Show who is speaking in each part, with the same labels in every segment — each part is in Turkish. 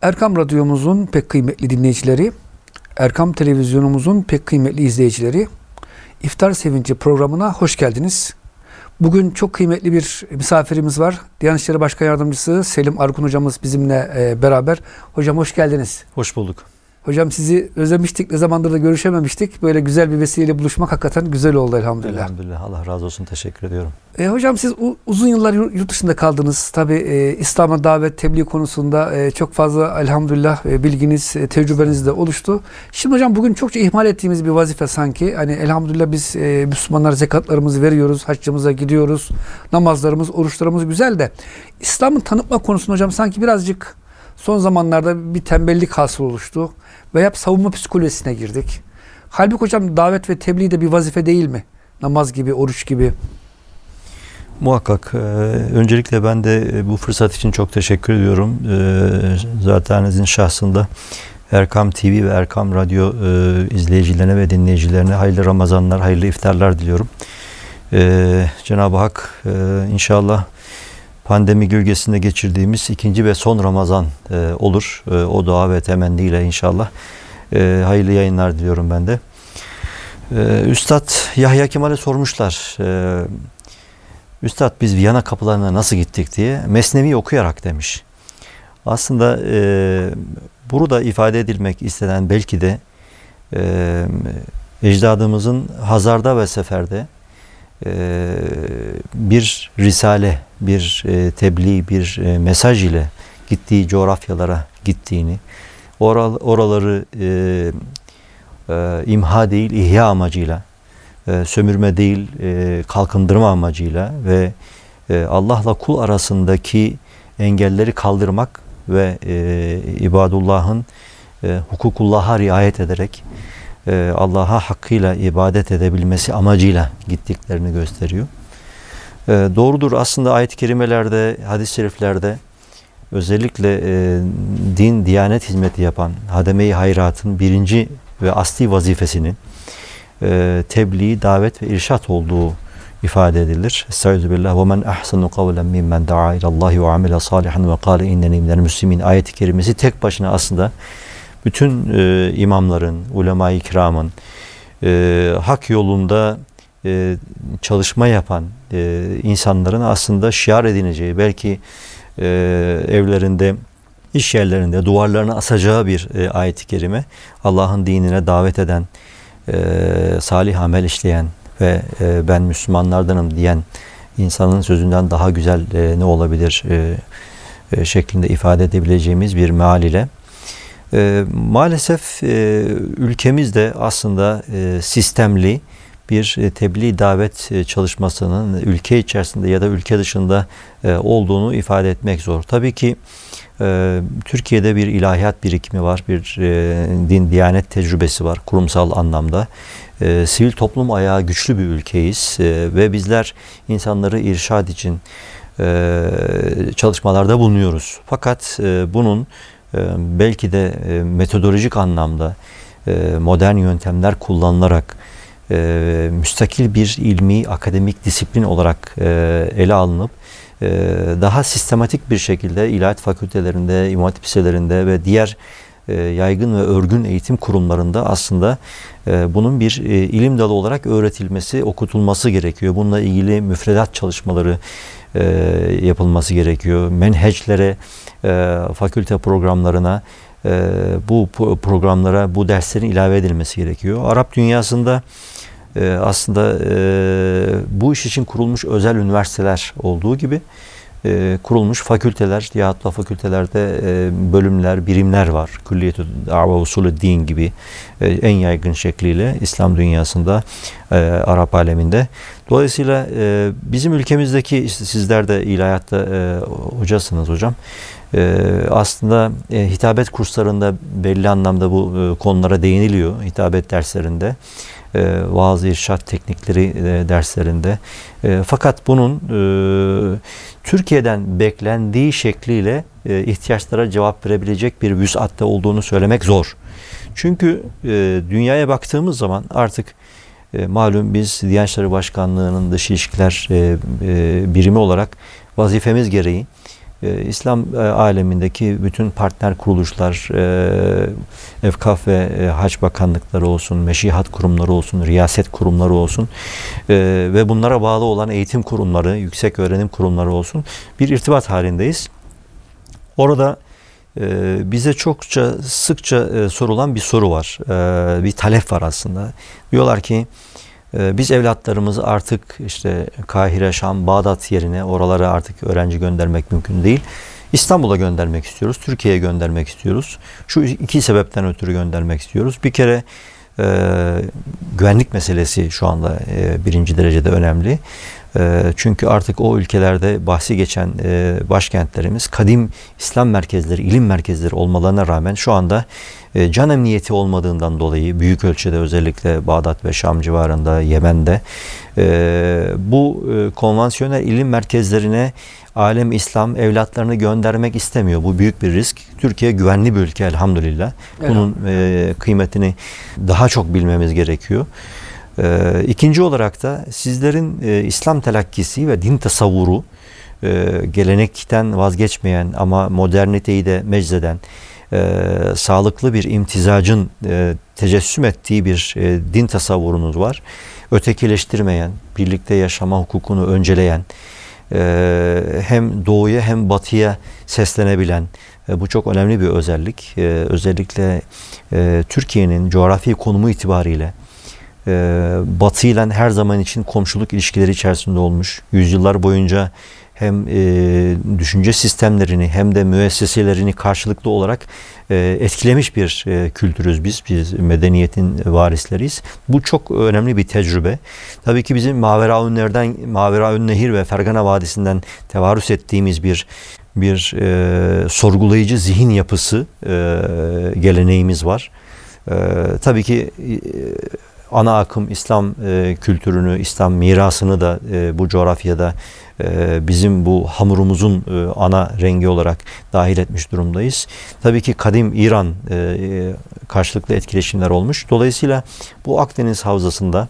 Speaker 1: Erkam Radyomuzun pek kıymetli dinleyicileri, Erkam Televizyonumuzun pek kıymetli izleyicileri, İftar Sevinci programına hoş geldiniz. Bugün çok kıymetli bir misafirimiz var. Diyanet İşleri Başkan Yardımcısı Selim Argun hocamız bizimle beraber. Hocam hoş geldiniz.
Speaker 2: Hoş bulduk.
Speaker 1: Hocam sizi özlemiştik. Ne zamandır da görüşememiştik. Böyle güzel bir vesileyle buluşmak hakikaten güzel oldu elhamdülillah.
Speaker 2: Elhamdülillah. Allah razı olsun. Teşekkür ediyorum.
Speaker 1: Hocam siz uzun yıllar yurt dışında kaldınız. Tabii İslam'a davet, tebliğ konusunda çok fazla elhamdülillah bilginiz, tecrübeniz de oluştu. Şimdi hocam bugün çokça ihmal ettiğimiz bir vazife sanki. Hani elhamdülillah biz Müslümanlar zekatlarımızı veriyoruz, haccımıza gidiyoruz, namazlarımız, oruçlarımız güzel de İslam'ı tanıtma konusunda hocam sanki birazcık son zamanlarda bir tembellik hasıl oluştu ve hep savunma psikolojisine girdik. Halbuki hocam davet ve tebliğ de bir vazife değil mi? Namaz gibi, oruç gibi.
Speaker 2: Muhakkak. Öncelikle ben de bu fırsat için çok teşekkür ediyorum. Zaten sizin şahsında Erkam TV ve Erkam Radyo izleyicilerine ve dinleyicilerine hayırlı Ramazanlar, hayırlı iftarlar diliyorum. Cenab-ı Hak inşallah pandemi gölgesinde geçirdiğimiz ikinci ve son Ramazan olur. O dua ve temenniyle inşallah. Hayırlı yayınlar diliyorum ben de. Üstad Yahya Kemal'e sormuşlar. Üstad biz Viyana kapılarına nasıl gittik diye. Mesnevi okuyarak demiş. Aslında burada ifade edilmek istenen belki de ecdadımızın Hazar'da ve Sefer'de bir risale, bir tebliğ, bir mesaj ile gittiği coğrafyalara gittiğini, oraları imha değil, ihya amacıyla, sömürme değil, kalkındırma amacıyla ve Allah'la kul arasındaki engelleri kaldırmak ve ibadullah'ın hukukullah'a riayet ederek Allah'a hakkıyla ibadet edebilmesi amacıyla gittiklerini gösteriyor. Doğrudur, aslında ayet-i kerimelerde, hadis-i şeriflerde özellikle din, diyanet hizmeti yapan hademe-i hayratın birinci ve asli vazifesinin tebliğ, davet ve irşat olduğu ifade edilir. Estağfirullah. Ve men ahsanu kavlen mimmen da'a ilallahi ve amile salihan ve kâle inneni minel müslimin ayet-i kerimesi tek başına aslında bütün imamların, ulema-i kiramın hak yolunda çalışma yapan insanların aslında şiar edineceği, belki evlerinde, iş yerlerinde duvarlarına asacağı bir ayet-i kerime, Allah'ın dinine davet eden, salih amel işleyen ve ben Müslümanlardanım diyen insanın sözünden daha güzel ne olabilir şeklinde ifade edebileceğimiz bir meal ile maalesef ülkemizde aslında sistemli bir tebliğ davet çalışmasının ülke içerisinde ya da ülke dışında olduğunu ifade etmek zor. Tabii ki Türkiye'de bir ilahiyat birikimi var, bir din, diyanet tecrübesi var kurumsal anlamda. Sivil toplum ayağı güçlü bir ülkeyiz ve bizler insanları irşad için çalışmalarda bulunuyoruz. Fakat bunun belki de metodolojik anlamda modern yöntemler kullanılarak müstakil bir ilmi, akademik disiplin olarak ele alınıp daha sistematik bir şekilde ilahiyat fakültelerinde, imam hatip liselerinde ve diğer yaygın ve örgün eğitim kurumlarında aslında bunun bir ilim dalı olarak öğretilmesi, okutulması gerekiyor. Bununla ilgili müfredat çalışmaları yapılması gerekiyor. Menheçlere, fakülte programlarına, bu programlara bu derslerin ilave edilmesi gerekiyor. Arap dünyasında aslında bu iş için kurulmuş özel üniversiteler olduğu gibi kurulmuş fakülteler, liyahatla fakültelerde bölümler, birimler var. Külliyetü Da've Usulü Din gibi en yaygın şekliyle İslam dünyasında, Arap aleminde. Dolayısıyla bizim ülkemizdeki, işte sizler de ilahiyatta hocasınız hocam. Aslında hitabet kurslarında belli anlamda bu konulara değiniliyor. Hitabet derslerinde, vaaz irşad teknikleri derslerinde. Fakat bunun Türkiye'den beklendiği şekliyle ihtiyaçlara cevap verebilecek bir vüs'atte olduğunu söylemek zor. Çünkü dünyaya baktığımız zaman artık malum biz Diyanet İşleri Başkanlığı'nın dış ilişkiler birimi olarak vazifemiz gereği İslam alemindeki bütün partner kuruluşlar, Evkaf ve Hac Bakanlıkları olsun, meşihat kurumları olsun, riyaset kurumları olsun ve bunlara bağlı olan eğitim kurumları, yüksek öğrenim kurumları olsun, bir irtibat halindeyiz. Orada bize sıkça sorulan bir soru var, bir talep var aslında. Diyorlar ki biz evlatlarımızı artık işte Kahire, Şam, Bağdat yerine oralara artık öğrenci göndermek mümkün değil. İstanbul'a göndermek istiyoruz, Türkiye'ye göndermek istiyoruz. Şu iki sebepten ötürü göndermek istiyoruz. Bir kere güvenlik meselesi şu anda birinci derecede önemli. Çünkü artık o ülkelerde bahsi geçen başkentlerimiz kadim İslam merkezleri, ilim merkezleri olmalarına rağmen şu anda can emniyeti olmadığından dolayı büyük ölçüde özellikle Bağdat ve Şam civarında, Yemen'de bu konvansiyonel ilim merkezlerine alem İslam evlatlarını göndermek istemiyor. Bu büyük bir risk. Türkiye güvenli bir ülke elhamdülillah. Bunun kıymetini daha çok bilmemiz gerekiyor. İkinci olarak da sizlerin İslam telakkisi ve din tasavvuru gelenekten vazgeçmeyen ama moderniteyi de meczeden sağlıklı bir imtizacın tecessüm ettiği bir din tasavvurunuz var. Ötekileştirmeyen, birlikte yaşama hukukunu önceleyen, hem doğuya hem batıya seslenebilen, bu çok önemli bir özellik. Özellikle Türkiye'nin coğrafi konumu itibariyle Batı ile her zaman için komşuluk ilişkileri içerisinde olmuş. Yüzyıllar boyunca hem düşünce sistemlerini hem de müesseselerini karşılıklı olarak etkilemiş bir kültürüz biz. Biz medeniyetin varisleriyiz. Bu çok önemli bir tecrübe. Tabii ki bizim Maveraünnehir ve Fergana Vadisi'nden tevarüs ettiğimiz bir sorgulayıcı zihin yapısı geleneğimiz var. Tabii ki ana akım İslam kültürünü, İslam mirasını da bu coğrafyada bizim bu hamurumuzun ana rengi olarak dahil etmiş durumdayız. Tabii ki kadim İran karşılıklı etkileşimler olmuş. Dolayısıyla bu Akdeniz havzasında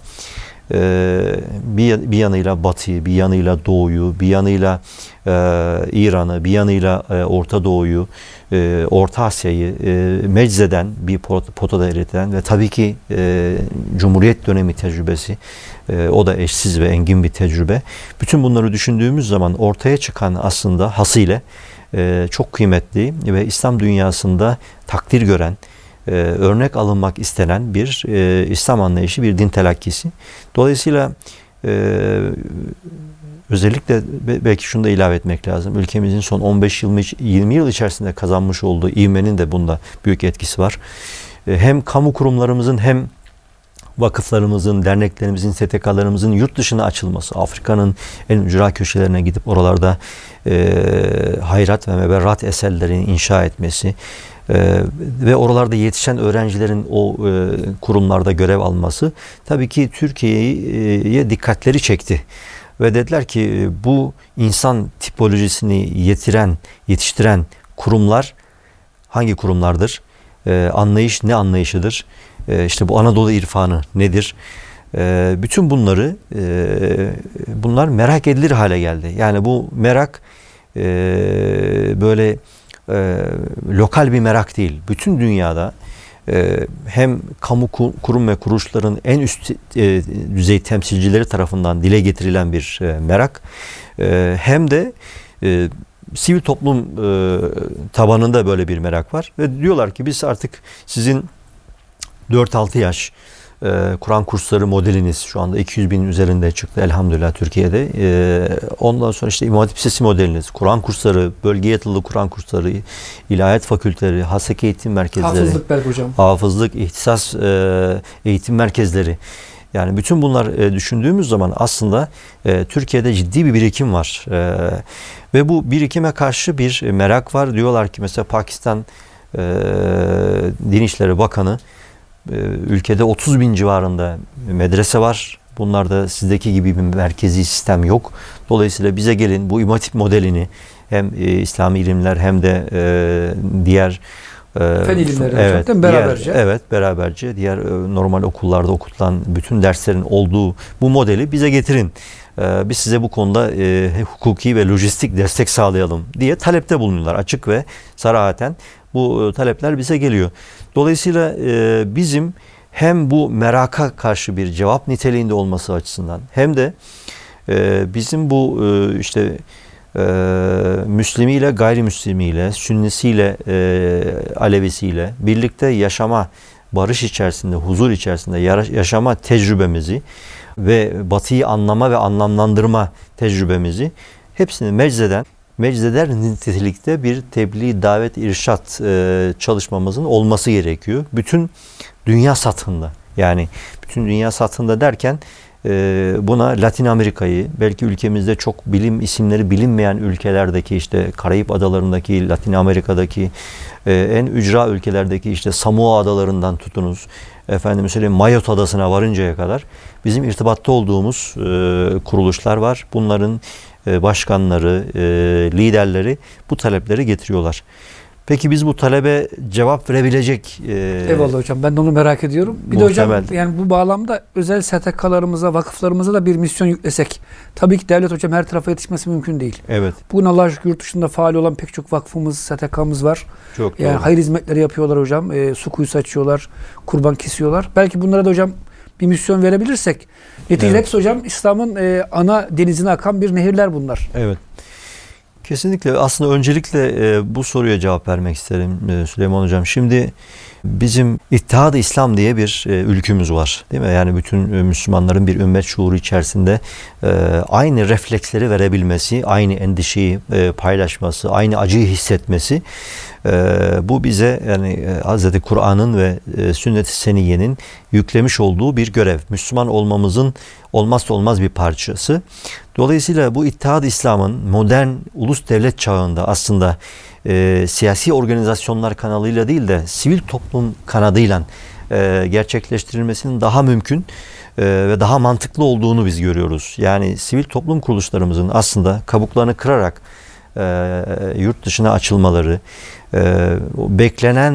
Speaker 2: bir yanıyla Batı'yı, bir yanıyla Doğu'yu, bir yanıyla İran'ı, bir yanıyla Orta Doğu'yu, Orta Asya'yı meczeden bir potada eritilen ve tabii ki Cumhuriyet dönemi tecrübesi, o da eşsiz ve engin bir tecrübe. Bütün bunları düşündüğümüz zaman ortaya çıkan aslında hasile çok kıymetli ve İslam dünyasında takdir gören, örnek alınmak istenen bir İslam anlayışı, bir din telakkisi. Dolayısıyla özellikle belki şunu da ilave etmek lazım. Ülkemizin son 15 yıl, 20 yıl içerisinde kazanmış olduğu ivmenin de bunda büyük etkisi var. Hem kamu kurumlarımızın hem vakıflarımızın, derneklerimizin, STK'larımızın yurt dışına açılması, Afrika'nın en ücra köşelerine gidip oralarda hayrat ve meberrat eserlerini inşa etmesi ve oralarda yetişen öğrencilerin o kurumlarda görev alması tabii ki Türkiye'ye dikkatleri çekti. Ve dediler ki bu insan tipolojisini yetiştiren kurumlar hangi kurumlardır? Anlayış ne anlayışıdır? İşte bu Anadolu irfanı nedir? Bütün bunlar merak edilir hale geldi. Yani bu merak böyle lokal bir merak değil. Bütün dünyada hem kamu kurum ve kuruluşların en üst düzey temsilcileri tarafından dile getirilen bir merak, hem de sivil toplum tabanında böyle bir merak var ve diyorlar ki biz artık sizin 4-6 yaş Kur'an kursları modeliniz şu anda 200 binin üzerinde çıktı elhamdülillah Türkiye'de. Ondan sonra işte İmam Hatip Lisesi modeliniz, Kur'an kursları, bölge yatılı Kur'an kursları, ilahiyat fakülteleri, hassaki eğitim merkezleri,
Speaker 1: hafızlık belki hocam.
Speaker 2: Hafızlık, ihtisas eğitim merkezleri. Yani bütün bunlar düşündüğümüz zaman aslında Türkiye'de ciddi bir birikim var. Ve bu birikime karşı bir merak var. Diyorlar ki mesela Pakistan Din İşleri Bakanı ülkede 30 bin civarında medrese var. Bunlarda sizdeki gibi bir merkezi sistem yok. Dolayısıyla bize gelin bu İmam Hatip modelini hem İslami ilimler hem de diğer
Speaker 1: Fen ilimleri
Speaker 2: evet,
Speaker 1: hocam, değil mi? Beraberce.
Speaker 2: Evet, beraberce diğer normal okullarda okutulan bütün derslerin olduğu bu modeli bize getirin. Biz size bu konuda hukuki ve lojistik destek sağlayalım diye talepte bulunuyorlar. Açık ve sarahaten bu talepler bize geliyor. Dolayısıyla bizim hem bu meraka karşı bir cevap niteliğinde olması açısından hem de bizim bu işte Müslimiyle, gayrimüslimiyle, Sünnisiyle, Alevisiyle birlikte yaşama, barış içerisinde, huzur içerisinde yaşama tecrübemizi ve Batı'yı anlama ve anlamlandırma tecrübemizi hepsini meczeder nitelikte bir tebliğ, davet, irşat çalışmamızın olması gerekiyor. Bütün dünya sathında, yani bütün dünya sathında derken buna Latin Amerika'yı, belki ülkemizde çok isimleri bilinmeyen ülkelerdeki, işte Karayip Adalarındaki, Latin Amerika'daki en ücra ülkelerdeki işte Samoa adalarından tutunuz, efendim söyleyeyim Mayotte adasına varıncaya kadar bizim irtibatta olduğumuz kuruluşlar var. Bunların başkanları, liderleri bu talepleri getiriyorlar. Peki biz bu talebe cevap verebilecek
Speaker 1: Eyvallah hocam. Ben de onu merak ediyorum. Bir de hocam, yani bu bağlamda özel STK'larımıza, vakıflarımıza da bir misyon yüklesek. Tabii ki devlet hocam her tarafa yetişmesi mümkün değil.
Speaker 2: Evet.
Speaker 1: Bugün Allah'a şükür yurt dışında faal olan pek çok vakfımız, STK'mız var.
Speaker 2: Çok
Speaker 1: yani
Speaker 2: doğru.
Speaker 1: hayır hizmetleri yapıyorlar hocam. Su kuyusu açıyorlar, kurban kesiyorlar. Belki bunlara da hocam bir misyon verebilirsek. Neticede hepsi hocam İslam'ın ana denizine akan bir nehirler bunlar.
Speaker 2: Evet. Kesinlikle. Aslında öncelikle bu soruya cevap vermek isterim Süleyman Hocam. Şimdi bizim İttihad-ı İslam diye bir ülkümüz var, değil mi? Yani bütün Müslümanların bir ümmet şuuru içerisinde aynı refleksleri verebilmesi, aynı endişeyi paylaşması, aynı acıyı hissetmesi, bu bize yani Hz. Kur'an'ın ve Sünnet-i Seniyye'nin yüklemiş olduğu bir görev. Müslüman olmamızın olmazsa olmaz bir parçası. Dolayısıyla bu İttihad-ı İslam'ın modern ulus devlet çağında aslında siyasi organizasyonlar kanalıyla değil de sivil toplum kanadıyla gerçekleştirilmesinin daha mümkün ve daha mantıklı olduğunu biz görüyoruz. Yani sivil toplum kuruluşlarımızın aslında kabuklarını kırarak yurt dışına açılmaları, beklenen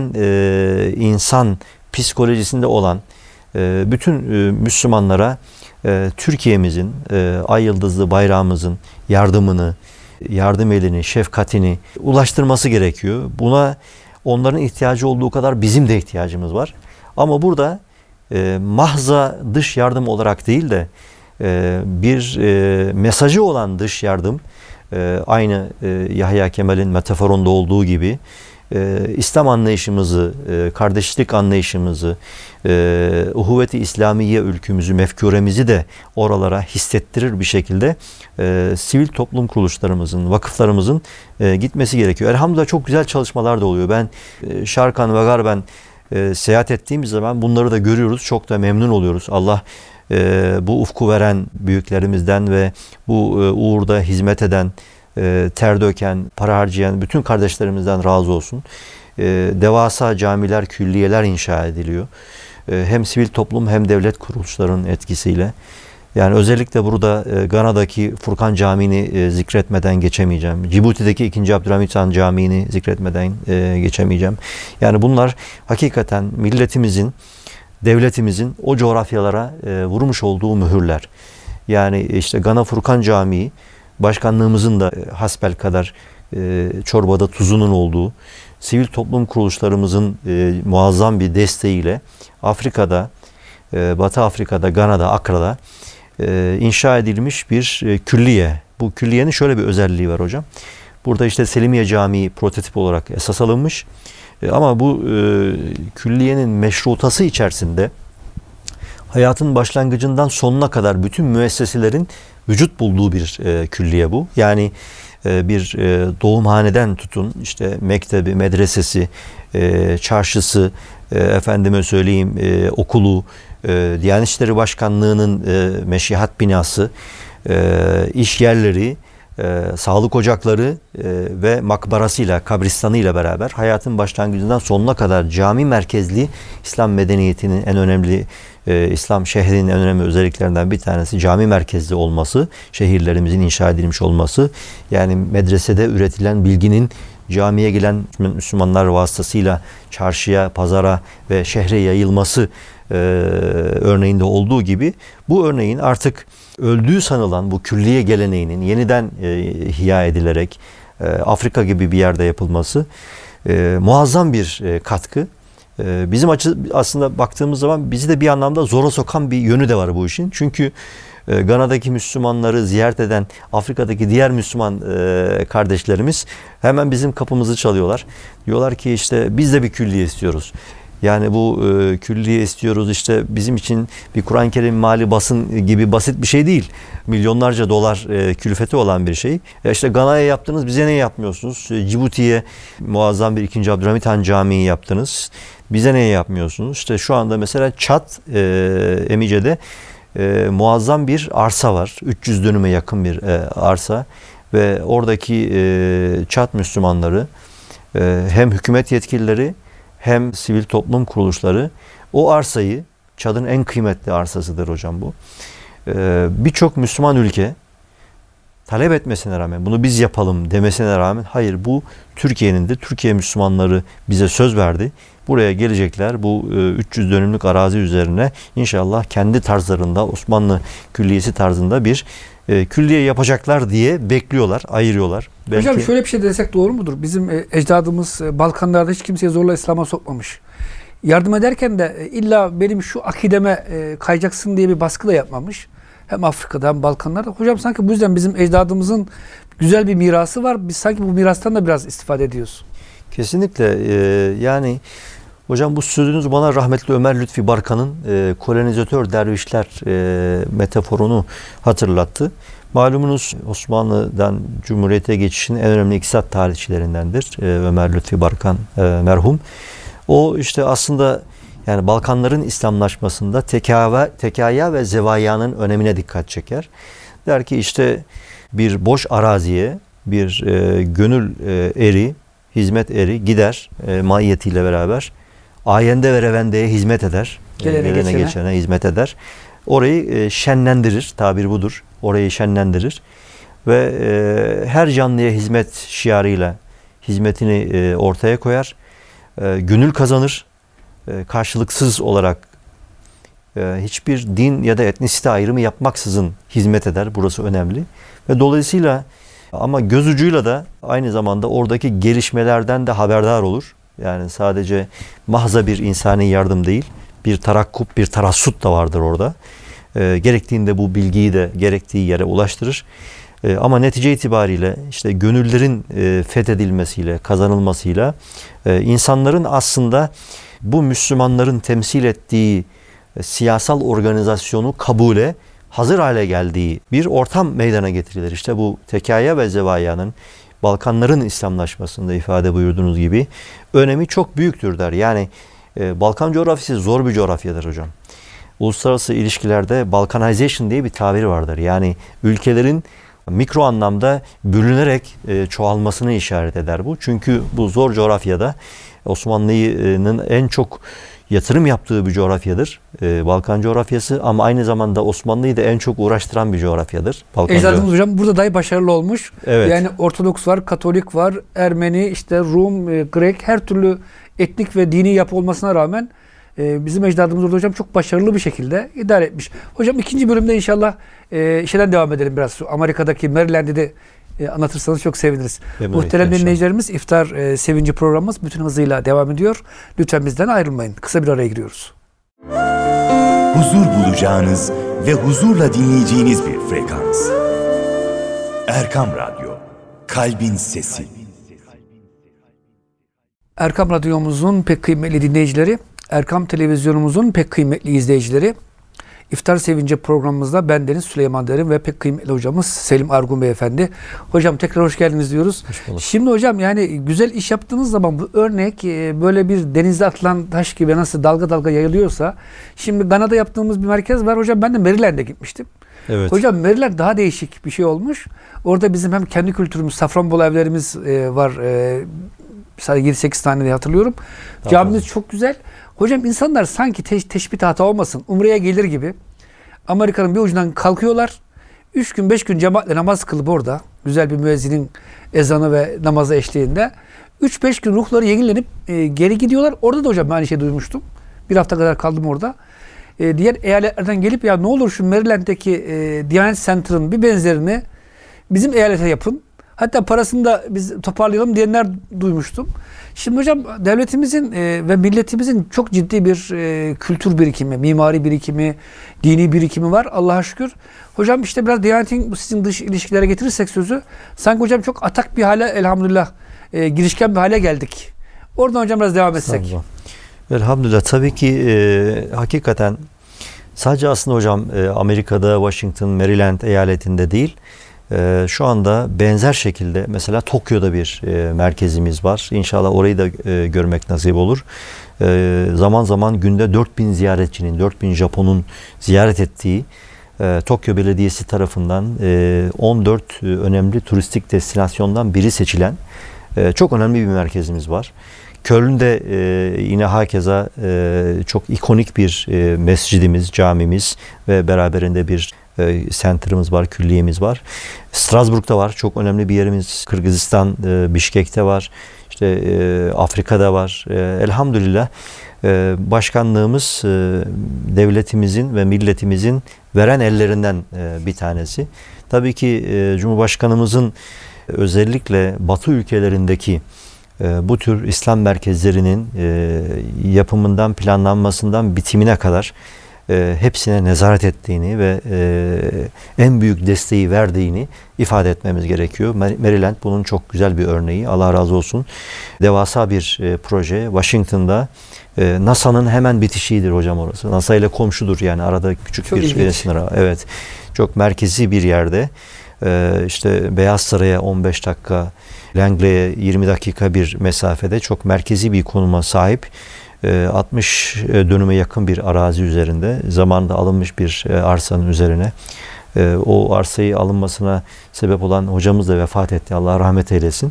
Speaker 2: insan psikolojisinde olan bütün Müslümanlara Türkiye'mizin, ay yıldızlı bayrağımızın yardımını, yardım elini, şefkatini ulaştırması gerekiyor. Buna onların ihtiyacı olduğu kadar bizim de ihtiyacımız var. Ama burada mahza dış yardım olarak değil de bir mesajı olan dış yardım, aynı Yahya Kemal'in metaforunda olduğu gibi İslam anlayışımızı, kardeşlik anlayışımızı, uhuvvet-i İslamiye ülkümüzü, mefkuremizi de oralara hissettirir bir şekilde sivil toplum kuruluşlarımızın, vakıflarımızın gitmesi gerekiyor. Elhamdülillah çok güzel çalışmalar da oluyor. Ben şarkan ve garben seyahat ettiğimiz zaman bunları da görüyoruz. Çok da memnun oluyoruz. Allah bu ufku veren büyüklerimizden ve bu uğurda hizmet eden, ter döken, para harcayan bütün kardeşlerimizden razı olsun. Devasa camiler, külliyeler inşa ediliyor. Hem sivil toplum hem devlet kuruluşlarının etkisiyle. Yani özellikle burada Gana'daki Furkan Camii'ni zikretmeden geçemeyeceğim. Cibuti'deki 2. Abdülhamit Han Camii'ni zikretmeden geçemeyeceğim. Yani bunlar hakikaten milletimizin, devletimizin o coğrafyalara vurmuş olduğu mühürler. Yani işte Gana Furkan Camii, başkanlığımızın da hasbelkader çorbada tuzunun olduğu, sivil toplum kuruluşlarımızın muazzam bir desteğiyle Afrika'da, Batı Afrika'da, Gana'da, Akra'da inşa edilmiş bir külliye. Bu külliyenin şöyle bir özelliği var hocam. Burada işte Selimiye Camii prototip olarak esas alınmış. Ama bu külliyenin meşrutası içerisinde hayatın başlangıcından sonuna kadar bütün müesseselerin vücut bulduğu bir külliye bu. Yani bir doğumhaneden tutun, işte mektebi, medresesi, çarşısı, efendime söyleyeyim okulu, Diyanet İşleri Başkanlığı'nın meşihat binası, iş yerleri, sağlık ocakları ve makbarasıyla, kabristanıyla beraber hayatın başlangıcından sonuna kadar cami merkezli İslam medeniyetinin en önemli, İslam şehrinin en önemli özelliklerinden bir tanesi cami merkezli olması, şehirlerimizin inşa edilmiş olması. Yani medresede üretilen bilginin camiye gelen Müslümanlar vasıtasıyla çarşıya, pazara ve şehre yayılması örneğinde olduğu gibi bu örneğin artık öldüğü sanılan bu külliye geleneğinin yeniden ihya edilerek Afrika gibi bir yerde yapılması muazzam bir katkı. Bizim aslında baktığımız zaman bizi de bir anlamda zora sokan bir yönü de var bu işin. Çünkü Gana'daki Müslümanları ziyaret eden Afrika'daki diğer Müslüman kardeşlerimiz hemen bizim kapımızı çalıyorlar. Diyorlar ki işte biz de bir külliye istiyoruz. Yani bu külliye istiyoruz işte bizim için bir Kur'an-ı Kerim mali basın gibi basit bir şey değil. Milyonlarca dolar külfeti olan bir şey. İşte Gana'ya yaptınız, bize ne yapmıyorsunuz? Cibuti'ye muazzam bir 2. Abdülhamit Han Camii yaptınız. Bize ne yapmıyorsunuz? İşte şu anda mesela Çad, Emice'de muazzam bir arsa var. 300 dönüme yakın bir arsa. Ve oradaki Çad Müslümanları hem hükümet yetkilileri hem sivil toplum kuruluşları o arsayı, Çad'ın en kıymetli arsasıdır hocam bu. Birçok Müslüman ülke talep etmesine rağmen, bunu biz yapalım demesine rağmen, hayır bu Türkiye'nin de, Türkiye Müslümanları bize söz verdi. Buraya gelecekler, bu 300 dönümlük arazi üzerine inşallah kendi tarzlarında, Osmanlı külliyesi tarzında bir külliye yapacaklar diye bekliyorlar, ayırıyorlar. Belki...
Speaker 1: Hocam şöyle bir şey desek doğru mudur? Bizim ecdadımız Balkanlarda hiç kimseye zorla İslam'a sokmamış. Yardım ederken de illa benim şu akideme kayacaksın diye bir baskı da yapmamış. Hem Afrika'da hem Balkanlarda. Hocam sanki bu yüzden bizim ecdadımızın güzel bir mirası var. Biz sanki bu mirastan da biraz istifade ediyoruz.
Speaker 2: Kesinlikle. Yani hocam bu sözünüz bana rahmetli Ömer Lütfi Barkan'ın kolonizatör dervişler metaforunu hatırlattı. Malumunuz Osmanlı'dan Cumhuriyet'e geçişin en önemli iktisat tarihçilerindendir. Ömer Lütfi Barkan merhum. O işte aslında yani Balkanların İslamlaşmasında tekaya ve zevayanın önemine dikkat çeker. Der ki işte bir boş araziye bir gönül eri, hizmet eri gider mahiyetiyle beraber. Ayende ve revendeye hizmet eder. Gelene geçene hizmet eder. Orayı şenlendirir. Tabir budur. Orayı şenlendirir. Ve her canlıya hizmet şiarıyla hizmetini ortaya koyar. Gönül kazanır. Karşılıksız olarak hiçbir din ya da etnisite ayrımı yapmaksızın hizmet eder. Burası önemli. Ve dolayısıyla ama göz ucuyla da aynı zamanda oradaki gelişmelerden de haberdar olur. Yani sadece mahza bir insani yardım değil, bir tarakkub, bir tarassut da vardır orada. Gerektiğinde bu bilgiyi de gerektiği yere ulaştırır. Ama netice itibariyle işte gönüllerin fethedilmesiyle, kazanılmasıyla insanların aslında bu Müslümanların temsil ettiği siyasal organizasyonu kabule hazır hale geldiği bir ortam meydana getirilir. İşte bu tekaya ve zevayanın Balkanların İslamlaşmasında ifade buyurduğunuz gibi önemi çok büyüktür der. Yani Balkan coğrafyası zor bir coğrafyadır hocam. Uluslararası ilişkilerde Balkanization diye bir tabir vardır. Yani ülkelerin mikro anlamda bölünerek çoğalmasını işaret eder bu. Çünkü bu zor coğrafyada Osmanlı'nın en çok yatırım yaptığı bir coğrafyadır. Balkan coğrafyası ama aynı zamanda Osmanlı'yı da en çok uğraştıran bir coğrafyadır.
Speaker 1: Ecdadımız hocam burada dahi başarılı olmuş.
Speaker 2: Evet.
Speaker 1: Yani Ortodoks var, Katolik var, Ermeni, işte Rum, Grek her türlü etnik ve dini yapı olmasına rağmen bizim ecdadımız orada hocam çok başarılı bir şekilde idare etmiş. Hocam ikinci bölümde inşallah şeyden devam edelim biraz. Amerika'daki Maryland'i de anlatırsanız çok seviniriz. Muhterem dinleyicilerimiz İftar Sevinci programımız bütün hızıyla devam ediyor. Lütfen bizden ayrılmayın. Kısa bir araya giriyoruz.
Speaker 3: Huzur bulacağınız ve huzurla dinleyeceğiniz bir frekans. Erkam Radyo, Kalbin Sesi.
Speaker 1: Erkam Radyomuzun pek kıymetli dinleyicileri, Erkam Televizyonumuzun pek kıymetli izleyicileri, İftar Sevinci programımızda bendeniz Süleyman Derin ve pek kıymetli hocamız Selim Argun Beyefendi. Hocam tekrar hoş geldiniz diyoruz. Şimdi hocam yani güzel iş yaptığınız zaman bu örnek böyle bir denizde atılan taş gibi nasıl dalga dalga yayılıyorsa, şimdi Gana'da yaptığımız bir merkez var. Hocam ben de Maryland'e gitmiştim.
Speaker 2: Evet.
Speaker 1: Hocam Maryland daha değişik bir şey olmuş. Orada bizim hem kendi kültürümüz, Safranbolu evlerimiz var. Sadece 7-8 tane diye hatırlıyorum. Camimiz çok güzel. Hocam insanlar sanki teşbih hata olmasın, Umre'ye gelir gibi Amerika'nın bir ucundan kalkıyorlar. 3 gün 5 gün cemaatle namaz kılıp orada güzel bir müezzinin ezanı ve namazı eşliğinde 3-5 gün ruhları yenilenip geri gidiyorlar. Orada da hocam ben aynı şeyi duymuştum. Bir hafta kadar kaldım orada. Diğer eyaletlerden gelip ya ne olur şu Maryland'deki Diyanet Center'ın bir benzerini bizim eyalete yapın. Hatta parasını da biz toparlayalım diyenler duymuştum. Şimdi hocam devletimizin ve milletimizin çok ciddi bir kültür birikimi, mimari birikimi, dini birikimi var Allah'a şükür. Hocam işte biraz Diyanet'in bu sizin dış ilişkilere getirirsek sözü, sanki hocam çok atak bir hale elhamdülillah, girişken bir hale geldik. Oradan hocam biraz devam etsek.
Speaker 2: Elhamdülillah tabii ki hakikaten sadece aslında hocam Amerika'da Washington, Maryland eyaletinde değil, şu anda benzer şekilde mesela Tokyo'da bir merkezimiz var. İnşallah orayı da görmek nasip olur. Zaman zaman günde 4000 ziyaretçinin, 4000 Japon'un ziyaret ettiği Tokyo Belediyesi tarafından 14 önemli turistik destinasyondan biri seçilen çok önemli bir merkezimiz var. Köln'de yine hakeza çok ikonik bir mescidimiz, camimiz ve beraberinde bir center'ımız var, külliyemiz var. Strasbourg'da var. Çok önemli bir yerimiz. Kırgızistan, Bişkek'te var. İşte Afrika'da var. Elhamdülillah başkanlığımız devletimizin ve milletimizin veren ellerinden bir tanesi. Tabii ki Cumhurbaşkanımızın özellikle Batı ülkelerindeki bu tür İslam merkezlerinin yapımından, planlanmasından bitimine kadar hepsine nezaret ettiğini ve en büyük desteği verdiğini ifade etmemiz gerekiyor. Maryland bunun çok güzel bir örneği. Allah razı olsun. Devasa bir proje. Washington'da NASA'nın hemen bitişiğidir hocam orası. NASA ile komşudur yani arada küçük
Speaker 1: çok
Speaker 2: bir sınır. Evet. Çok merkezi bir yerde. İşte Beyaz Saray'a 15 dakika, Langley'e 20 dakika bir mesafede çok merkezi bir konuma sahip. 60 dönüme yakın bir arazi üzerinde zamanında alınmış bir arsanın üzerine o arsayı alınmasına sebep olan hocamız da vefat etti. Allah rahmet eylesin.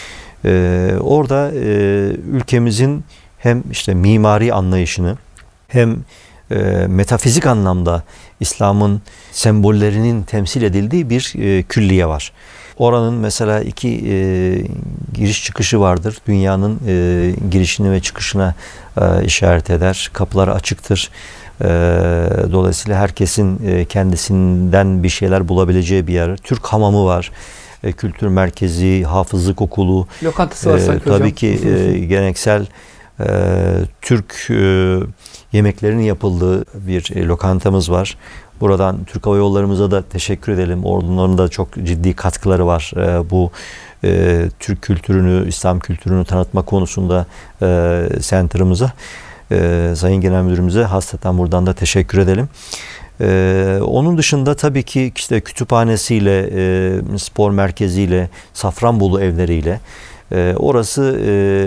Speaker 2: Orada ülkemizin hem işte mimari anlayışını hem metafizik anlamda İslam'ın sembollerinin temsil edildiği bir külliye var. Oranın mesela iki giriş çıkışı vardır. Dünyanın girişini ve çıkışına işaret eder. Kapılar açıktır. Dolayısıyla herkesin kendisinden bir şeyler bulabileceği bir yer. Türk hamamı var. Kültür merkezi, hafızlık okulu.
Speaker 1: Lokantası var sanki hocam.
Speaker 2: Tabii ki geleneksel Türk yemeklerinin yapıldığı bir lokantamız var. Buradan Türk Hava Yollarımıza da teşekkür edelim. Onların da çok ciddi katkıları var. Bu Türk kültürünü, İslam kültürünü tanıtma konusunda center'ımıza, Sayın Genel Müdürümüze hasreten buradan da teşekkür edelim. Onun dışında tabii ki işte kütüphanesiyle, spor merkeziyle, Safranbolu evleriyle orası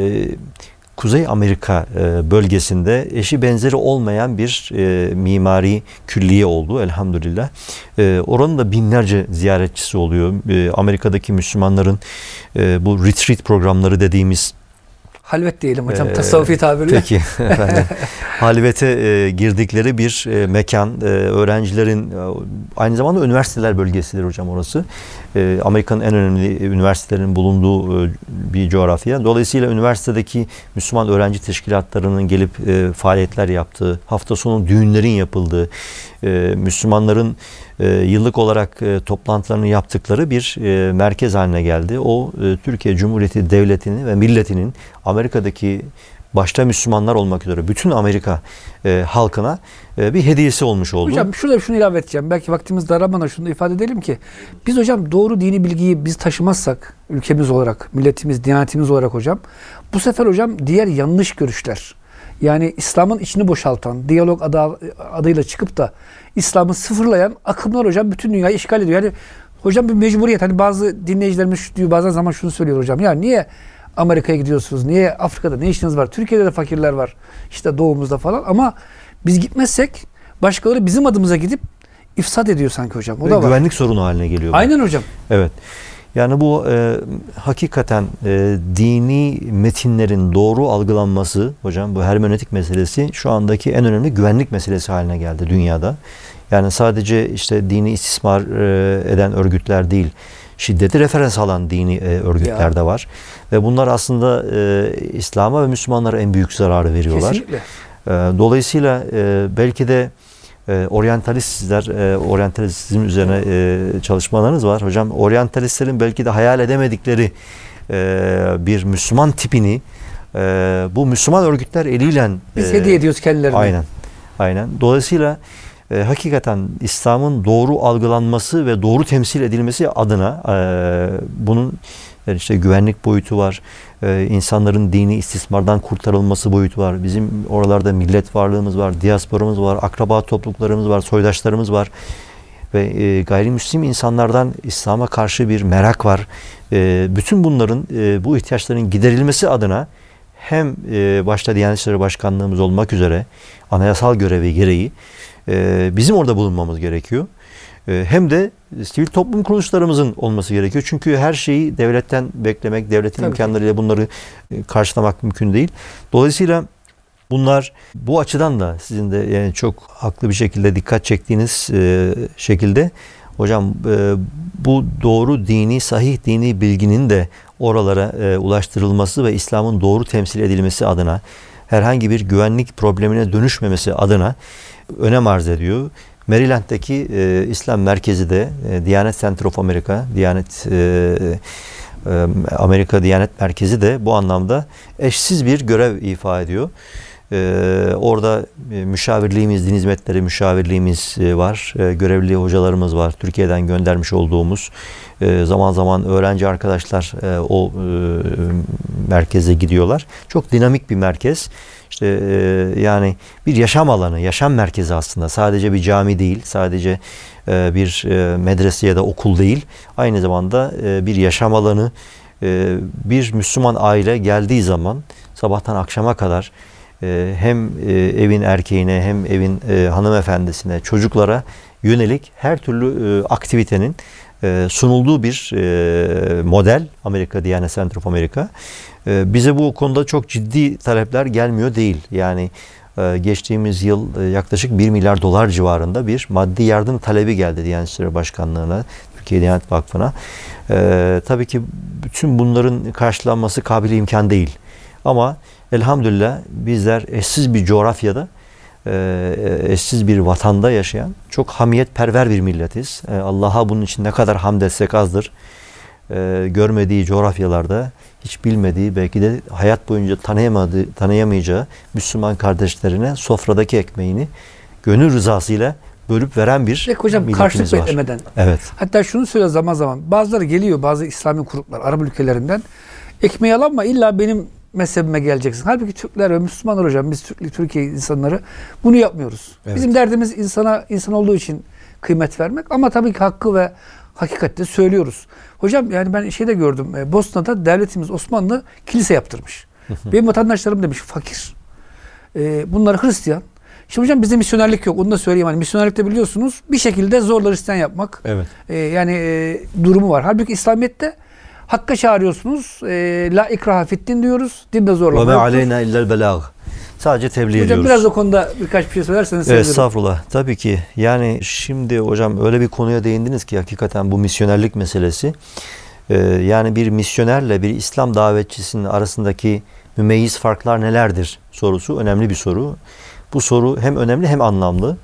Speaker 2: Kuzey Amerika bölgesinde eşi benzeri olmayan bir mimari külliye oldu elhamdülillah. Oranın da binlerce ziyaretçisi oluyor. Amerika'daki Müslümanların bu retreat programları dediğimiz
Speaker 1: halvet diyelim hocam tasavvufi tabirle.
Speaker 2: Peki efendim. Halvete girdikleri bir mekan. Öğrencilerin aynı zamanda üniversiteler bölgesidir hocam orası. Amerika'nın en önemli üniversitelerinin bulunduğu bir coğrafya. Dolayısıyla üniversitedeki Müslüman öğrenci teşkilatlarının gelip faaliyetler yaptığı, hafta sonu düğünlerin yapıldığı, Müslümanların yıllık olarak toplantılarını yaptıkları bir merkez haline geldi. O Türkiye Cumhuriyeti Devleti'nin ve milletinin Amerika'daki başta Müslümanlar olmak üzere bütün Amerika halkına bir hediyesi olmuş oldu.
Speaker 1: Hocam şurada şunu ilave edeceğim. Belki vaktimiz daralmadan şunu ifade edelim ki biz hocam doğru dini bilgiyi biz taşımazsak ülkemiz olarak, milletimiz, diyanetimiz olarak hocam bu sefer hocam diğer yanlış görüşler yani İslam'ın içini boşaltan, diyalog adıyla çıkıp da İslam'ı sıfırlayan akımlar hocam bütün dünyayı işgal ediyor. Yani hocam bir mecburiyet. Hani bazı dinleyicilerimiz diyor bazen zaman şunu söylüyor hocam. Ya niye Amerika'ya gidiyorsunuz? Niye Afrika'da ne işiniz var? Türkiye'de de fakirler var. İşte doğumuzda falan ama biz gitmezsek başkaları bizim adımıza gidip ifsad ediyor sanki hocam. O da var.
Speaker 2: Güvenlik sorunu haline geliyor.
Speaker 1: Aynen hocam.
Speaker 2: Evet. Yani bu hakikaten dini metinlerin doğru algılanması hocam bu hermeneutik meselesi şu andaki en önemli güvenlik meselesi haline geldi dünyada. Yani sadece işte dini istismar eden örgütler değil. şiddeti referans alan dini örgütler de var. Ve bunlar aslında İslam'a ve Müslümanlara en büyük zararı veriyorlar.
Speaker 1: Kesinlikle.
Speaker 2: Dolayısıyla belki de oryantalizm üzerine çalışmalarınız var. Hocam oryantalistlerin belki de hayal edemedikleri bir Müslüman tipini bu Müslüman örgütler eliyle
Speaker 1: Biz hediye ediyoruz kendilerine.
Speaker 2: Aynen. Aynen. Dolayısıyla hakikaten İslam'ın doğru algılanması ve doğru temsil edilmesi adına bunun işte güvenlik boyutu var. İnsanların dini istismardan kurtarılması boyutu var. Bizim oralarda millet varlığımız var, diasporamız var, akraba topluluklarımız var, soydaşlarımız var. Ve gayrimüslim insanlardan İslam'a karşı bir merak var. Bütün bunların bu ihtiyaçların giderilmesi adına hem başta Diyanet İşleri Başkanlığımız olmak üzere anayasal görevi gereği bizim orada bulunmamız gerekiyor. Hem de sivil toplum kuruluşlarımızın olması gerekiyor. Çünkü her şeyi devletten beklemek, devletin imkanlarıyla bunları karşılamak mümkün değil. Dolayısıyla bunlar bu açıdan da sizin de yani çok haklı bir şekilde dikkat çektiğiniz şekilde hocam bu doğru dini, sahih dini bilginin de oralara ulaştırılması ve İslam'ın doğru temsil edilmesi adına herhangi bir güvenlik problemine dönüşmemesi adına önem arz ediyor. Maryland'daki İslam merkezi de Diyanet Center of America, Amerika Diyanet Merkezi de bu anlamda eşsiz bir görev ifa ediyor. Orada müşavirliğimiz, din hizmetleri müşavirliğimiz var. Görevli hocalarımız var. Türkiye'den göndermiş olduğumuz zaman zaman öğrenci arkadaşlar o merkeze gidiyorlar. Çok dinamik bir merkez. İşte yani bir yaşam alanı, yaşam merkezi aslında. Sadece bir cami değil, sadece bir medrese ya da okul değil. Aynı zamanda bir yaşam alanı. Bir Müslüman aile geldiği zaman sabahtan akşama kadar hem evin erkeğine hem evin hanımefendisine, çocuklara yönelik her türlü aktivitenin sunulduğu bir model Amerika Diyanet Center of America. Bize bu konuda çok ciddi talepler gelmiyor değil. Yani geçtiğimiz yıl yaklaşık 1 milyar dolar civarında bir maddi yardım talebi geldi Diyanet İşleri Başkanlığı'na, Türkiye Diyanet Vakfı'na. Tabii ki bütün bunların karşılanması kabili imkan değil. Ama elhamdülillah bizler eşsiz bir coğrafyada, eşsiz bir vatanda yaşayan çok hamiyetperver bir milletiz. Allah'a bunun için ne kadar hamd etsek azdır. Görmediği coğrafyalarda hiç bilmediği, belki de hayat boyunca tanıyamayacağı Müslüman kardeşlerine sofradaki ekmeğini gönül rızasıyla bölüp veren bir
Speaker 1: hocam,
Speaker 2: milletimiz var.
Speaker 1: Beklemeden.
Speaker 2: Evet.
Speaker 1: Hatta şunu söylüyor zaman zaman. Bazıları geliyor, bazı İslami gruplar Arap ülkelerinden. Ekmeği alanma, illa benim mezhebime geleceksin. Halbuki Türkler ve Müslümanlar hocam, biz Türkiye insanları bunu yapmıyoruz.
Speaker 2: Evet.
Speaker 1: Bizim derdimiz insan olduğu için kıymet vermek, ama tabii ki hakkı ve hakikatte söylüyoruz. Hocam yani ben şeyde gördüm. Bosna'da devletimiz Osmanlı kilise yaptırmış. Benim vatandaşlarım demiş fakir. Bunlar Hristiyan. Şimdi hocam bizde misyonerlik yok. Onu da söyleyeyim. Hani misyonerlikte biliyorsunuz bir şekilde zorla Hristiyan yapmak.
Speaker 2: Evet.
Speaker 1: Durumu var. Halbuki İslamiyet'te hakka çağırıyorsunuz. La ikraha fiddin diyoruz. Dinde zorlama
Speaker 2: Ve me
Speaker 1: yoktur.
Speaker 2: aleyna illel belâg. Sadece tebliğ
Speaker 1: Hocam
Speaker 2: ediyoruz.
Speaker 1: biraz o konuda birkaç bir şey söylerseniz sevinirim.
Speaker 2: Estağfurullah. Tabii ki. Yani şimdi hocam öyle bir konuya değindiniz ki hakikaten bu misyonerlik meselesi. Yani bir misyonerle bir İslam davetçisinin arasındaki mümeyyiz farklar nelerdir sorusu önemli bir soru. Bu soru hem önemli hem anlamlı.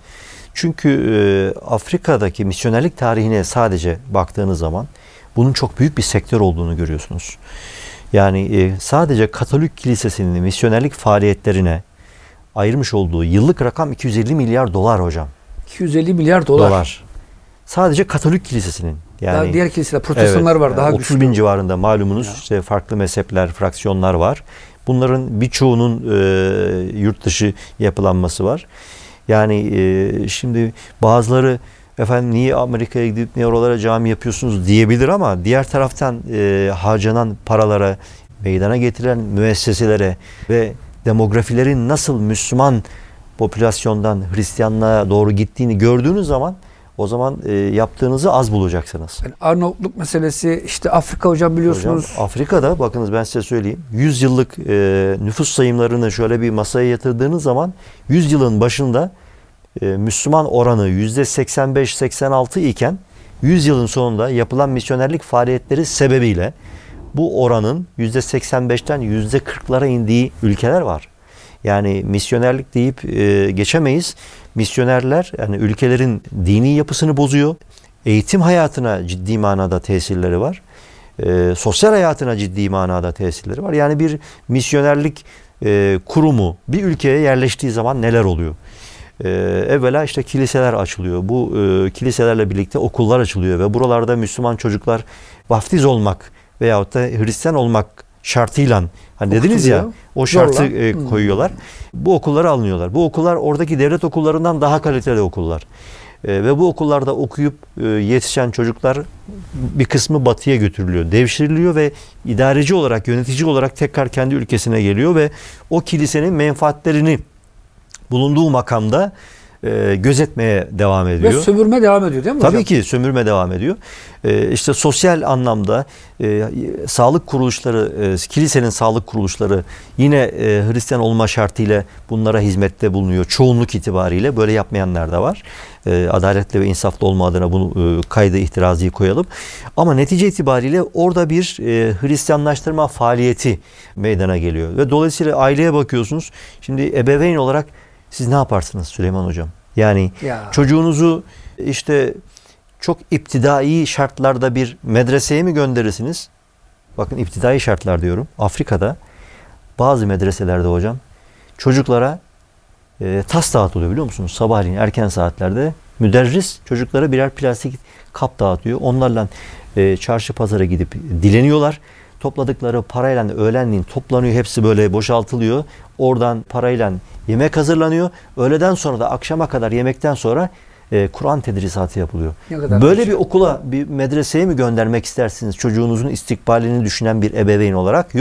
Speaker 2: Çünkü Afrika'daki misyonerlik tarihine sadece baktığınız zaman bunun çok büyük bir sektör olduğunu görüyorsunuz. Yani sadece Katolik Kilisesi'nin misyonerlik faaliyetlerine ayırmış olduğu yıllık rakam 250 milyar dolar hocam.
Speaker 1: 250 milyar dolar.
Speaker 2: Sadece Katolik Kilisesi'nin. Yani
Speaker 1: daha diğer kiliseler, protestanlar var. Daha
Speaker 2: 30 bin civarında malumunuz işte farklı mezhepler, fraksiyonlar var. Bunların birçoğunun yurt dışı yapılanması var. Yani şimdi bazıları efendim niye Amerika'ya gidip niye oralara cami yapıyorsunuz diyebilir, ama diğer taraftan harcanan paralara, meydana getirilen müesseselere ve demografilerin nasıl Müslüman popülasyondan Hristiyanlığa doğru gittiğini gördüğünüz zaman o zaman yaptığınızı az bulacaksınız.
Speaker 1: Yani Arnavutluk meselesi, işte Afrika hocam biliyorsunuz.
Speaker 2: Hocam, Afrika'da bakınız ben size söyleyeyim. 100 yıllık nüfus sayımlarını şöyle bir masaya yatırdığınız zaman 100 yılın başında Müslüman oranı %85-86 iken 100 yılın sonunda yapılan misyonerlik faaliyetleri sebebiyle bu oranın %85'ten %40'lara indiği ülkeler var. Yani misyonerlik deyip geçemeyiz. Misyonerler yani ülkelerin dini yapısını bozuyor. Eğitim hayatına ciddi manada tesirleri var. Sosyal hayatına ciddi manada tesirleri var. Yani bir misyonerlik kurumu bir ülkeye yerleştiği zaman neler oluyor? Evvela işte kiliseler açılıyor. Bu kiliselerle birlikte okullar açılıyor ve buralarda Müslüman çocuklar vaftiz olmak veyahut da Hristiyan olmak şartıyla hani dediniz ya o şartı koyuyorlar. Bu okullara alınıyorlar. Bu okullar oradaki devlet okullarından daha kaliteli okullar. Ve bu okullarda okuyup yetişen çocuklar bir kısmı batıya götürülüyor, devşiriliyor ve idareci olarak, yönetici olarak tekrar kendi ülkesine geliyor ve o kilisenin menfaatlerini bulunduğu makamda gözetmeye devam ediyor.
Speaker 1: Ve sömürme devam ediyor değil mi hocam?
Speaker 2: Tabii ki sömürme devam ediyor. İşte sosyal anlamda sağlık kuruluşları, kilisenin sağlık kuruluşları yine Hristiyan olma şartıyla bunlara hizmette bulunuyor. Çoğunluk itibariyle böyle yapmayanlar da var. Adaletli ve insaflı olma adına bunu kayda ihtirazıyı koyalım. Ama netice itibariyle orada bir Hristiyanlaştırma faaliyeti meydana geliyor. Ve dolayısıyla aileye bakıyorsunuz. Şimdi ebeveyn olarak siz ne yaparsınız Süleyman Hocam? Yani çocuğunuzu işte çok iptidai şartlarda bir medreseye mi gönderirsiniz? Bakın iptidai şartlar diyorum. Afrika'da bazı medreselerde hocam çocuklara tas dağıtılıyor biliyor musunuz? Sabahleyin erken saatlerde müderris çocuklara birer plastik kap dağıtıyor. Onlarla çarşı pazara gidip dileniyorlar. Topladıkları parayla öğlenleyin toplanıyor. Hepsi böyle boşaltılıyor. Oradan parayla yemek hazırlanıyor. Öğleden sonra da akşama kadar yemekten sonra Kur'an tedrisatı yapılıyor. Böyle bir okula, bir medreseye mi göndermek istersiniz çocuğunuzun istikbalini düşünen bir ebeveyn olarak?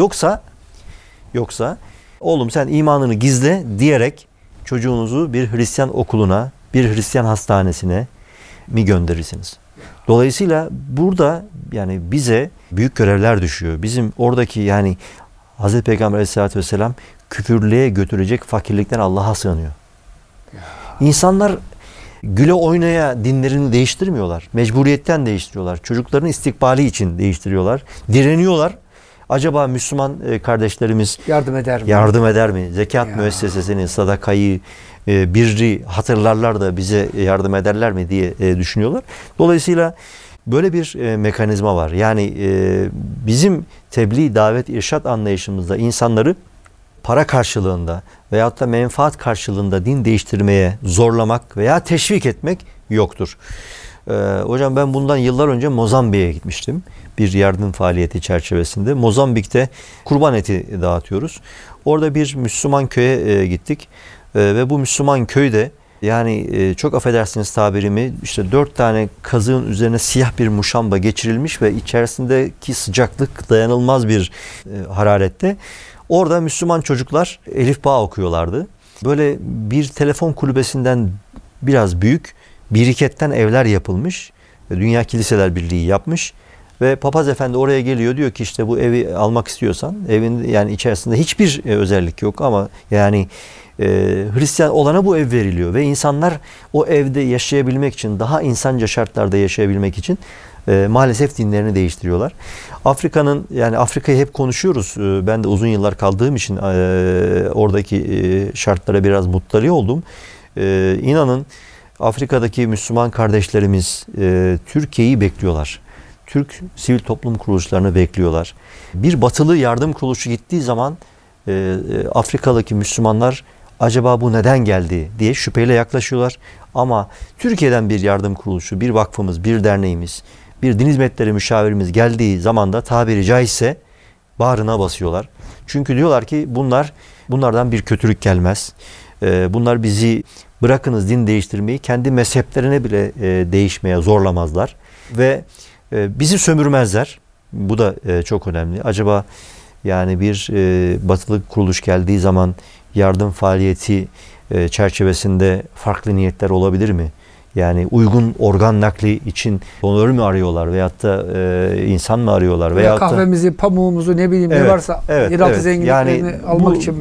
Speaker 2: Yoksa oğlum sen imanını gizle diyerek çocuğunuzu bir Hristiyan okuluna, bir Hristiyan hastanesine mi gönderirsiniz? Dolayısıyla burada yani bize büyük görevler düşüyor. Bizim oradaki yani Hazreti Peygamber Aleyhisselatü Vesselam küfürlüğe götürecek fakirlikten Allah'a sığınıyor. İnsanlar güle oynaya dinlerini değiştirmiyorlar. Mecburiyetten değiştiriyorlar. Çocukların istikbali için değiştiriyorlar. Direniyorlar. Acaba Müslüman kardeşlerimiz yardım eder mi? Zekat müessesesini, sadakayı, birri hatırlarlar da bize yardım ederler mi diye düşünüyorlar. Dolayısıyla böyle bir mekanizma var. Yani bizim tebliğ, davet, irşat anlayışımızda insanları para karşılığında veyahut da menfaat karşılığında din değiştirmeye zorlamak veya teşvik etmek yoktur. Hocam ben bundan yıllar önce Mozambik'e gitmiştim. Bir yardım faaliyeti çerçevesinde. Mozambik'te kurban eti dağıtıyoruz. Orada bir Müslüman köye gittik. Ve bu Müslüman köyde yani çok affedersiniz tabirimi işte 4 tane kazığın üzerine siyah bir muşamba geçirilmiş ve içerisindeki sıcaklık dayanılmaz bir hararette. Orada Müslüman çocuklar Elif Bağ okuyorlardı. Böyle bir telefon kulübesinden biraz büyük biriketten evler yapılmış. Dünya Kiliseler Birliği yapmış. Ve papaz efendi oraya geliyor diyor ki işte bu evi almak istiyorsan evin yani içerisinde hiçbir özellik yok ama yani Hristiyan olana bu ev veriliyor ve insanlar o evde yaşayabilmek için daha insanca şartlarda yaşayabilmek için maalesef dinlerini değiştiriyorlar. Afrika'nın yani Afrika'yı hep konuşuyoruz. Ben de uzun yıllar kaldığım için oradaki şartlara biraz muttali oldum. İnanın Afrika'daki Müslüman kardeşlerimiz Türkiye'yi bekliyorlar. Türk sivil toplum kuruluşlarını bekliyorlar. Bir batılı yardım kuruluşu gittiği zaman Afrika'daki Müslümanlar acaba bu neden geldi diye şüpheyle yaklaşıyorlar. Ama Türkiye'den bir yardım kuruluşu, bir vakfımız, bir derneğimiz, bir din hizmetleri müşavirimiz geldiği zaman da tabiri caizse bağrına basıyorlar. Çünkü diyorlar ki bunlardan bir kötülük gelmez. Bunlar bizi bırakınız din değiştirmeyi kendi mezheplerine bile değişmeye zorlamazlar. Ve bizi sömürmezler. Bu da çok önemli. Acaba yani bir batılı kuruluş geldiği zaman yardım faaliyeti çerçevesinde farklı niyetler olabilir mi? Yani uygun organ nakli için donör mü arıyorlar veyahut da insan mı arıyorlar? Veyahut
Speaker 1: kahvemizi, pamuğumuzu ne bileyim ne varsa yeraltı zenginliklerini almak için mi?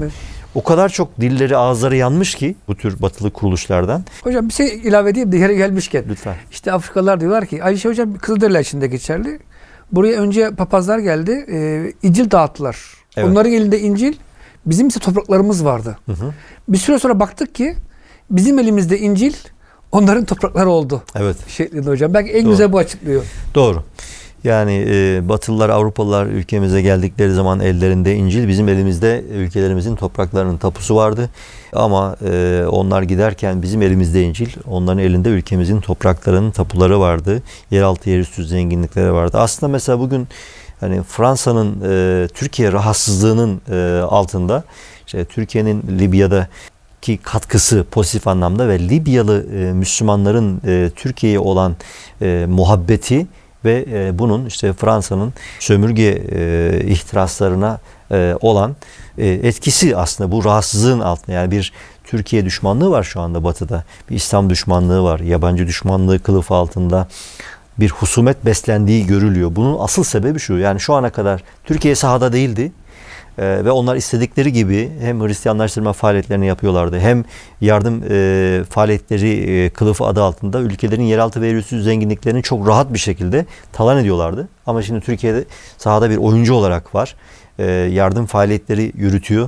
Speaker 2: O kadar çok dilleri ağızları yanmış ki bu tür batılı kuruluşlardan.
Speaker 1: Hocam bir şey ilave edeyim de yere gelmişken.
Speaker 2: Lütfen.
Speaker 1: İşte Afrikalılar diyorlar ki Ayşe hocam Kızılderili içinde geçerli. Buraya önce papazlar geldi. İncil dağıttılar.
Speaker 2: Evet.
Speaker 1: Onların elinde İncil. Bizim ise topraklarımız vardı.
Speaker 2: Hı hı.
Speaker 1: Bir süre sonra baktık ki bizim elimizde İncil onların toprakları oldu.
Speaker 2: Evet.
Speaker 1: Şeklinde hocam. Belki en
Speaker 2: Doğru.
Speaker 1: güzel bu açıklıyor.
Speaker 2: Doğru. Yani Batılılar, Avrupalılar ülkemize geldikleri zaman ellerinde İncil, bizim elimizde ülkelerimizin topraklarının tapusu vardı. Ama onlar giderken bizim elimizde İncil, onların elinde ülkemizin topraklarının tapuları vardı. Yeraltı, yerüstü zenginlikleri vardı. Aslında mesela bugün hani Fransa'nın Türkiye rahatsızlığının altında işte Türkiye'nin Libya'daki katkısı pozitif anlamda ve Libyalı Müslümanların Türkiye'ye olan muhabbeti ve bunun işte Fransa'nın sömürge ihtiraslarına olan etkisi aslında bu rahatsızlığın altında. Yani bir Türkiye düşmanlığı var şu anda Batı'da. Bir İslam düşmanlığı var. Yabancı düşmanlığı kılıfı altında bir husumet beslendiği görülüyor. Bunun asıl sebebi şu. Yani şu ana kadar Türkiye sahada değildi. Ve onlar istedikleri gibi hem Hristiyanlaştırma faaliyetlerini yapıyorlardı hem yardım faaliyetleri kılıfı adı altında ülkelerin yeraltı ve yerüstü zenginliklerini çok rahat bir şekilde talan ediyorlardı. Ama şimdi Türkiye'de sahada bir oyuncu olarak var. Yardım faaliyetleri yürütüyor.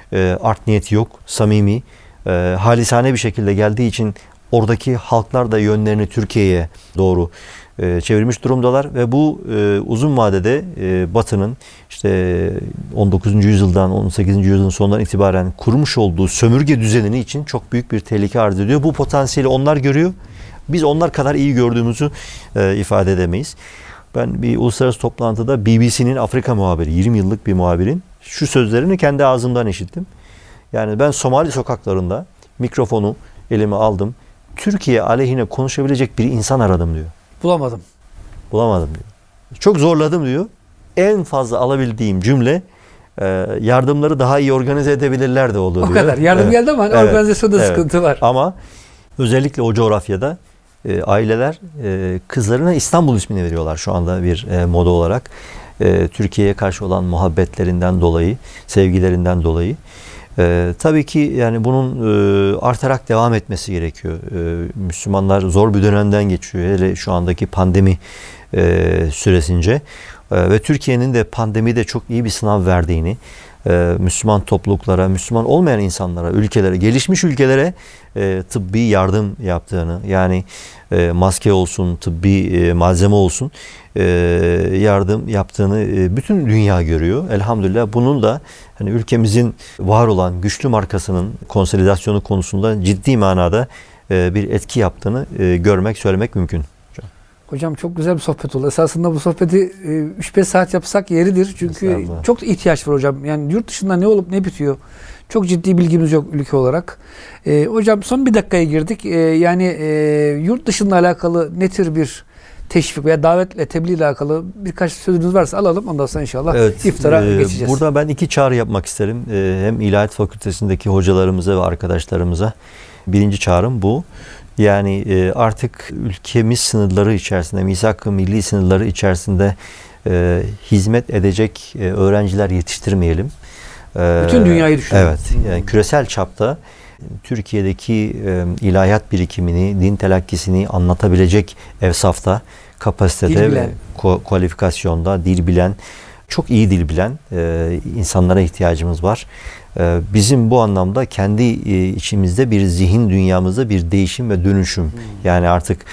Speaker 2: Art niyeti yok. Samimi. Halisane bir şekilde geldiği için oradaki halklar da yönlerini Türkiye'ye doğru çevirmiş durumdalar ve bu uzun vadede Batı'nın işte 19. yüzyıldan 18. yüzyılın sonundan itibaren kurmuş olduğu sömürge düzenini için çok büyük bir tehlike arz ediyor. Bu potansiyeli onlar görüyor. Biz onlar kadar iyi gördüğümüzü ifade edemeyiz. Ben bir uluslararası toplantıda BBC'nin Afrika muhabiri, 20 yıllık bir muhabirin şu sözlerini kendi ağzımdan işittim. Yani ben Somali sokaklarında mikrofonu elime aldım. Türkiye aleyhine konuşabilecek bir insan aradım diyor.
Speaker 1: Bulamadım.
Speaker 2: Bulamadım diyor. Çok zorladım diyor. En fazla alabildiğim cümle yardımları daha iyi organize edebilirler de oldu diyor.
Speaker 1: O kadar. Yardım geldi ama organizasyonda sıkıntı var.
Speaker 2: Ama özellikle o coğrafyada aileler kızlarına İstanbul ismini veriyorlar şu anda bir moda olarak. Türkiye'ye karşı olan muhabbetlerinden dolayı, sevgilerinden dolayı. Tabii ki yani bunun artarak devam etmesi gerekiyor. Müslümanlar zor bir dönemden geçiyor. Hele şu andaki pandemi süresince. Ve Türkiye'nin de pandemide çok iyi bir sınav verdiğini, Müslüman topluluklara, Müslüman olmayan insanlara, ülkelere, gelişmiş ülkelere tıbbi yardım yaptığını, yani maske olsun, tıbbi malzeme olsun yardım yaptığını bütün dünya görüyor. Elhamdülillah bunun da hani ülkemizin var olan güçlü markasının konsolidasyonu konusunda ciddi manada bir etki yaptığını görmek, söylemek mümkün.
Speaker 1: Hocam çok güzel bir sohbet oldu. Esasında bu sohbeti 3-5 saat yapsak yeridir. Çünkü çok ihtiyaç var hocam. Yani yurt dışında ne olup ne bitiyor? Çok ciddi bilgimiz yok ülke olarak. Hocam son bir dakikaya girdik. Yani yurt dışında alakalı ne tür bir teşvik veya davetle tebliğ ile alakalı birkaç sözünüz varsa alalım. Ondan sonra inşallah iftara geçeceğiz.
Speaker 2: Burada ben 2 çağrı yapmak isterim. Hem İlahiyat Fakültesindeki hocalarımıza ve arkadaşlarımıza. Birinci çağrım bu. Yani artık ülkemiz sınırları içerisinde, misak-ı milli sınırları içerisinde hizmet edecek öğrenciler yetiştirmeyelim.
Speaker 1: Bütün dünyayı düşünün.
Speaker 2: Evet. Yani küresel çapta Türkiye'deki ilahiyat birikimini, din telakkisini anlatabilecek evsafta, kapasitede ve kualifikasyonda dil bilen, çok iyi dil bilen insanlara ihtiyacımız var. Bizim bu anlamda kendi içimizde bir zihin dünyamızda bir değişim ve dönüşüm. Yani artık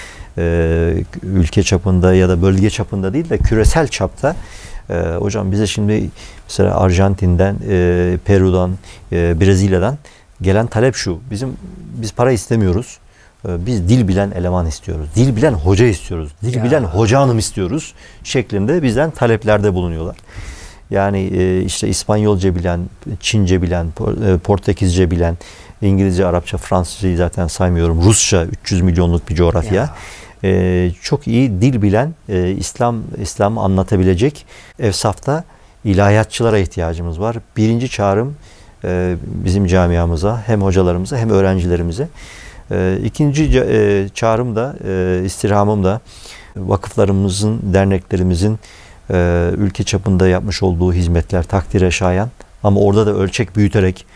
Speaker 2: ülke çapında ya da bölge çapında değil de küresel çapta hocam bize şimdi mesela Arjantin'den, Peru'dan, Brezilya'dan gelen talep şu. Biz para istemiyoruz. Biz dil bilen eleman istiyoruz. Dil bilen hoca istiyoruz. Dil bilen hoca hanım istiyoruz şeklinde bizden taleplerde bulunuyorlar. Yani işte İspanyolca bilen, Çince bilen, Portekizce bilen, İngilizce, Arapça, Fransızcayı zaten saymıyorum. Rusça 300 milyonluk bir coğrafya. Çok iyi dil bilen, İslam anlatabilecek evsafta ilahiyatçılara ihtiyacımız var. Birinci çağrım bizim camiamıza, hem hocalarımıza hem öğrencilerimize. İkinci çağrım da, istirhamım da vakıflarımızın, derneklerimizin ülke çapında yapmış olduğu hizmetler takdire şayan ama orada da ölçek büyüterek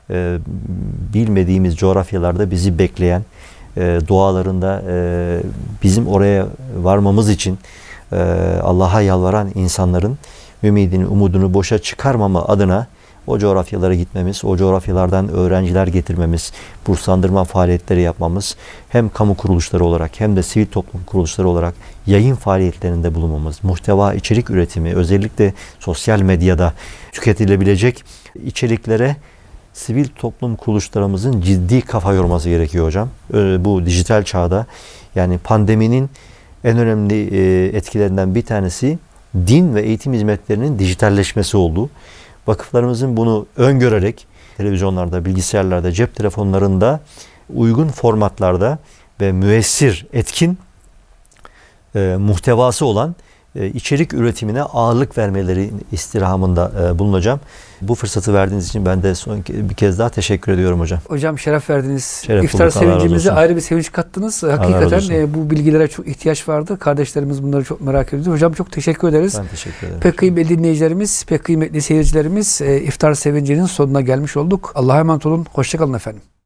Speaker 2: bilmediğimiz coğrafyalarda bizi bekleyen, dualarında bizim oraya varmamız için Allah'a yalvaran insanların ümidini, umudunu boşa çıkarmama adına o coğrafyalara gitmemiz, o coğrafyalardan öğrenciler getirmemiz, burslandırma faaliyetleri yapmamız, hem kamu kuruluşları olarak hem de sivil toplum kuruluşları olarak yayın faaliyetlerinde bulunmamız, muhteva içerik üretimi, özellikle sosyal medyada tüketilebilecek içeriklere sivil toplum kuruluşlarımızın ciddi kafa yorması gerekiyor hocam. Bu dijital çağda, yani pandeminin en önemli etkilerinden bir tanesi din ve eğitim hizmetlerinin dijitalleşmesi oldu. Vakıflarımızın bunu öngörerek televizyonlarda, bilgisayarlarda, cep telefonlarında uygun formatlarda ve müessir, etkin muhtevası olan içerik üretimine ağırlık vermeleri istirhamında bulunacağım. Bu fırsatı verdiğiniz için ben de bir kez daha teşekkür ediyorum hocam.
Speaker 1: Hocam şeref verdiniz.
Speaker 2: Şeref
Speaker 1: İftar
Speaker 2: bulduk, Allah razı
Speaker 1: sevincimize
Speaker 2: olsun.
Speaker 1: ayrı bir sevinç kattınız.
Speaker 2: razı
Speaker 1: Hakikaten
Speaker 2: olsun.
Speaker 1: bu bilgilere çok ihtiyaç vardı. Kardeşlerimiz bunları çok merak ediyor. Hocam çok teşekkür ederiz.
Speaker 2: Ben teşekkür ederim.
Speaker 1: Pek kıymetli dinleyicilerimiz, pek kıymetli seyircilerimiz, iftar sevincinin sonuna gelmiş olduk. Allah'a emanet olun. Hoşça kalın efendim.